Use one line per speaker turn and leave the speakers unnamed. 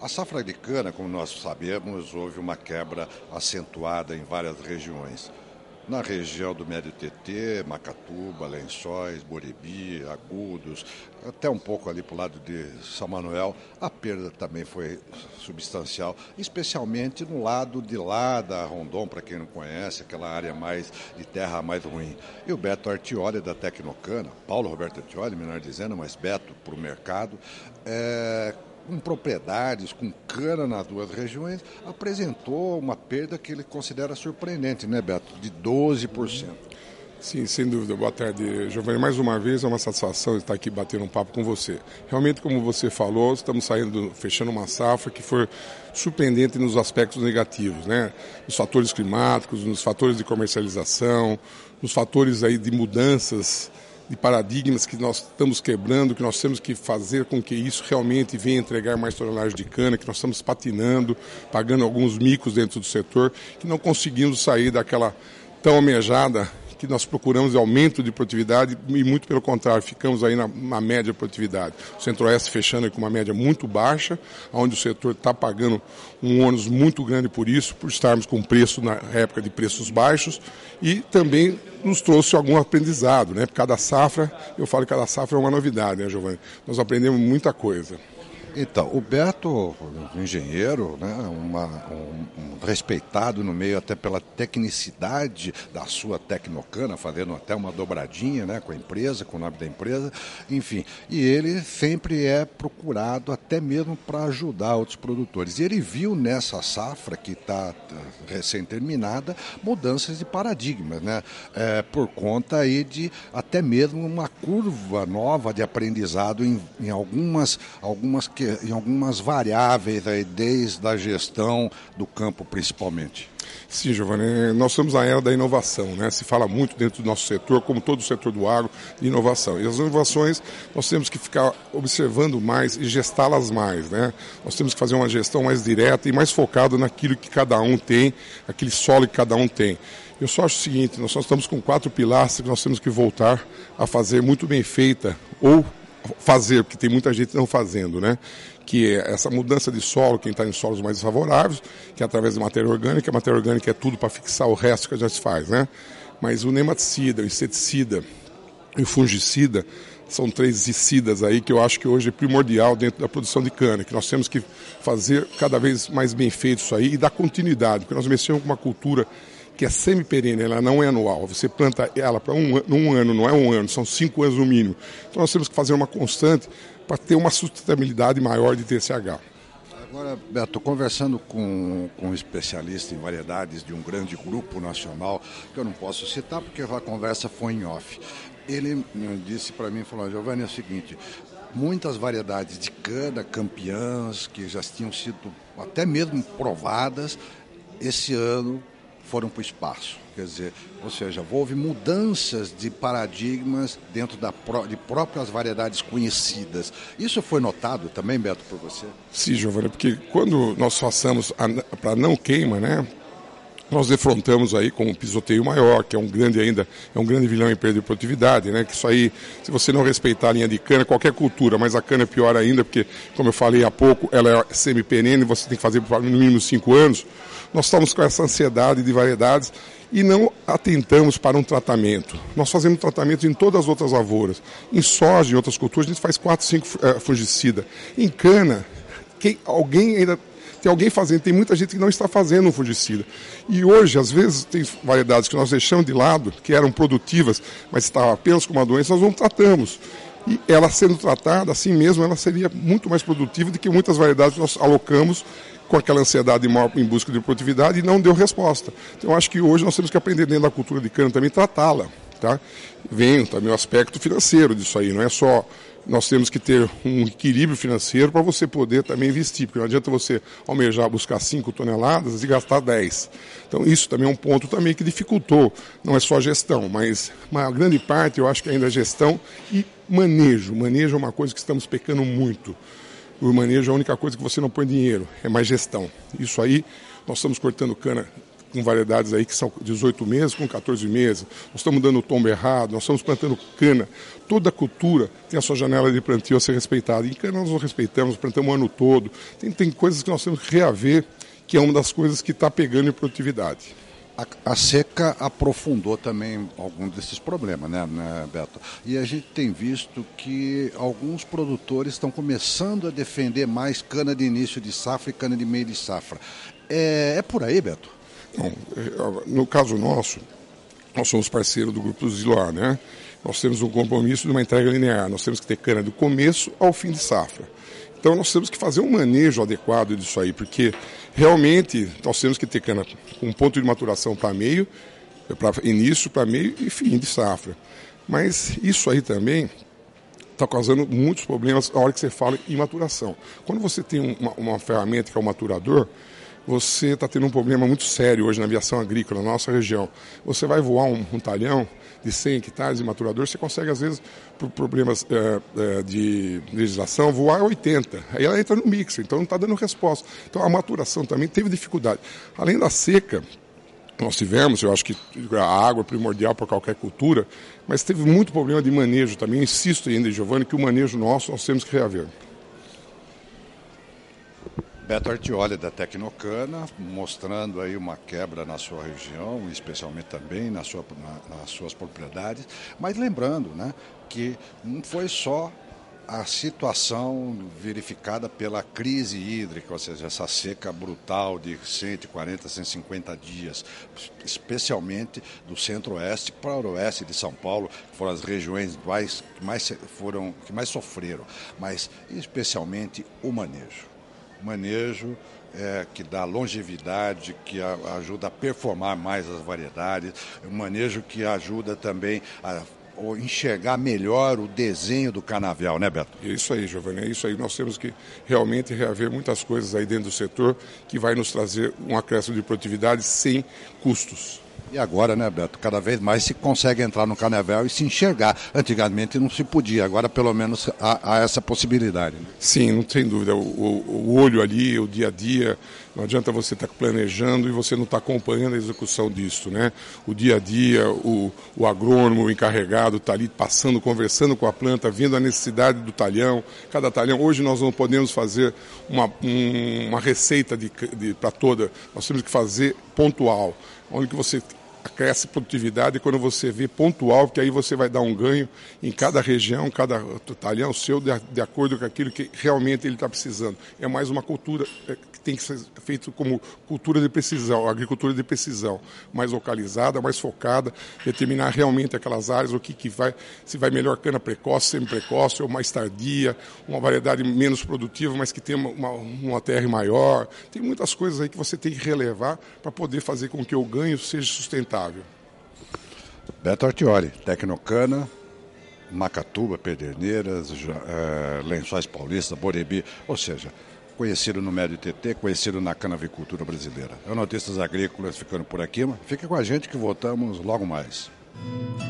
A safra de cana, como nós sabemos, houve uma quebra acentuada em várias regiões. Na região do Médio Tietê, Macatuba, Lençóis, Boribi, Agudos, até um pouco ali para o lado de São Manuel, a perda também foi substancial, especialmente no lado de lá da Rondon, para quem não conhece, aquela área mais de terra mais ruim. E o Beto Artioli, da Tecnocana, Paulo Roberto Artioli, melhor dizendo, mas Beto para o mercado, com propriedades, com cana nas duas regiões, apresentou uma perda que ele considera surpreendente, né, Beto? De 12%.
Sim, sem dúvida. Boa tarde, Giovanni. Mais uma vez, é uma satisfação estar aqui batendo um papo com você. Realmente, como você falou, estamos fechando uma safra que foi surpreendente nos aspectos negativos, né? Nos fatores climáticos, nos fatores de comercialização, nos fatores aí de mudanças de paradigmas que nós estamos quebrando, que nós temos que fazer com que isso realmente venha entregar mais tonelagem de cana, que nós estamos patinando, pagando alguns micos dentro do setor, que não conseguimos sair daquela tão almejada que nós procuramos de aumento de produtividade e muito pelo contrário, ficamos aí na média de produtividade. O Centro-Oeste fechando com uma média muito baixa, onde o setor está pagando um ônus muito grande por isso, por estarmos com preço na época de preços baixos e também nos trouxe algum aprendizado, né? Cada safra, eu falo que cada safra é uma novidade, né, Giovanni? Nós aprendemos muita coisa.
Então, o Beto, engenheiro, né, um respeitado no meio até pela tecnicidade da sua Tecnocana, fazendo até uma dobradinha, né, com a empresa, com o nome da empresa, enfim. E ele sempre é procurado até mesmo para ajudar outros produtores. E ele viu nessa safra, que está recém-terminada, mudanças de paradigmas, né, por conta aí de até mesmo uma curva nova de aprendizado em algumas variáveis aí, desde a gestão do campo principalmente.
Sim, Giovanni, nós estamos na era da inovação, né? Se fala muito dentro do nosso setor, como todo o setor do agro, de inovação. E as inovações nós temos que ficar observando mais e gestá-las mais, né? Nós temos que fazer uma gestão mais direta e mais focada naquilo que cada um tem, aquele solo que cada um tem. Eu só acho o seguinte, nós só estamos com 4 pilastras que nós temos que voltar a fazer muito bem feita, ou fazer, porque tem muita gente não fazendo, né? Que é essa mudança de solo, quem está em solos mais desfavoráveis, que é através de matéria orgânica. A matéria orgânica é tudo para fixar o resto que a gente faz, né? Mas o nematicida, o inseticida e o fungicida são 3 inseticidas aí que eu acho que hoje é primordial dentro da produção de cana, que nós temos que fazer cada vez mais bem feito isso aí e dar continuidade, porque nós mexemos com uma cultura que é semi-perene, ela não é anual. Você planta ela para um ano, não é um ano, são 5 anos no mínimo. Então nós temos que fazer uma constante para ter uma sustentabilidade maior de TCH.
Agora, Beto, conversando com um especialista em variedades de um grande grupo nacional, que eu não posso citar porque a conversa foi em off, ele disse para mim, falou, Giovanni, é o seguinte, muitas variedades de cana, campeãs, que já tinham sido até mesmo provadas, esse ano foram para o espaço. Quer dizer, ou seja, houve mudanças de paradigmas dentro de próprias variedades conhecidas. Isso foi notado também, Beto, por você?
Sim, Giovanni, porque quando nós passamos para não queima, né? Nós defrontamos aí com um pisoteio maior, que é um grande vilão em perda de produtividade, né? Que isso aí, se você não respeitar a linha de cana, qualquer cultura, mas a cana é pior ainda, porque, como eu falei há pouco, ela é semi-perene, você tem que fazer por no mínimo 5 anos. Nós estamos com essa ansiedade de variedades e não atentamos para um tratamento. Nós fazemos tratamento em todas as outras lavouras. Em soja e outras culturas, a gente faz 4, 5 fungicidas. Em cana, tem alguém fazendo, tem muita gente que não está fazendo um fungicida. E hoje, às vezes, tem variedades que nós deixamos de lado, que eram produtivas, mas estavam apenas com uma doença, nós não tratamos. E ela sendo tratada, assim mesmo, ela seria muito mais produtiva do que muitas variedades que nós alocamos com aquela ansiedade maior em busca de produtividade e não deu resposta. Então, eu acho que hoje nós temos que aprender dentro da cultura de cana também tratá-la. Tá? Vem também o aspecto financeiro disso aí, não é só... Nós temos que ter um equilíbrio financeiro para você poder também investir, porque não adianta você almejar buscar 5 toneladas e gastar 10. Então isso também é um ponto também que dificultou, não é só a gestão, mas uma grande parte eu acho que ainda é gestão e manejo. Manejo é uma coisa que estamos pecando muito. O manejo é a única coisa que você não põe dinheiro, é mais gestão. Isso aí, nós estamos cortando cana com variedades aí que são 18 meses com 14 meses. Nós estamos dando o tombo errado, nós estamos plantando cana. Toda cultura tem a sua janela de plantio a ser respeitada. Em cana nós não respeitamos, plantamos o ano todo. Tem coisas que nós temos que reaver, que é uma das coisas que está pegando em produtividade.
A seca aprofundou também alguns desses problemas, né, Beto? E a gente tem visto que alguns produtores estão começando a defender mais cana de início de safra e cana de meio de safra. É por aí, Beto?
Não, no caso nosso, nós somos parceiros do Grupo Ziloar, né? Nós temos um compromisso de uma entrega linear. Nós temos que ter cana do começo ao fim de safra. Então nós temos que fazer um manejo adequado disso aí, porque realmente nós temos que ter cana com um ponto de maturação para meio, para início, para meio e fim de safra. Mas isso aí também está causando muitos problemas na hora que você fala em maturação. Quando você tem uma ferramenta que é o maturador, você está tendo um problema muito sério hoje na aviação agrícola, na nossa região. Você vai voar um talhão de 100 hectares de maturador, você consegue, às vezes, por problemas de legislação, voar 80. Aí ela entra no mixer, então não está dando resposta. Então a maturação também teve dificuldade. Além da seca, nós tivemos, eu acho que a água é primordial para qualquer cultura, mas teve muito problema de manejo também. Eu insisto ainda, Giovanni, que o manejo nosso nós temos que reaver.
Beto Artioli, da Tecnocana, mostrando aí uma quebra na sua região, especialmente também nas suas propriedades, mas lembrando, né, que não foi só a situação verificada pela crise hídrica, ou seja, essa seca brutal de 140, 150 dias, especialmente do centro-oeste para o oeste de São Paulo, que foram as regiões que mais sofreram, mas especialmente o manejo. Manejo que dá longevidade, que ajuda a performar mais as variedades, um manejo que ajuda também a enxergar melhor o desenho do canavial, né, Beto?
É isso aí, Giovanni, é isso aí. Nós temos que realmente reaver muitas coisas aí dentro do setor que vai nos trazer um acréscimo de produtividade sem custos.
E agora, né, Beto, cada vez mais se consegue entrar no canavial e se enxergar. Antigamente não se podia, agora pelo menos há essa possibilidade. Né?
Sim, não tem dúvida. O olho ali, o dia a dia, não adianta você estar planejando e você não estar acompanhando a execução disso, né? O dia a dia, o agrônomo, o encarregado está ali passando, conversando com a planta, vendo a necessidade do talhão, cada talhão. Hoje nós não podemos fazer uma receita para toda, nós temos que fazer pontual, onde que você cresce produtividade quando você vê pontual, porque aí você vai dar um ganho em cada região, cada talhão seu, de acordo com aquilo que realmente ele está precisando. É mais uma cultura que tem que ser feita como cultura de precisão, agricultura de precisão, mais localizada, mais focada, determinar realmente aquelas áreas, o que vai, se vai melhor cana precoce, semi-precoce ou mais tardia, uma variedade menos produtiva, mas que tenha uma TR maior. Tem muitas coisas aí que você tem que relevar para poder fazer com que o ganho seja sustentável.
Beto Artioli, Tecnocana, Macatuba, Pederneiras, Lençóis Paulista, Borebi, ou seja, conhecido no médio TT, conhecido na canavicultura brasileira. É o Notícias Agrícolas ficando por aqui, fica com a gente que voltamos logo mais.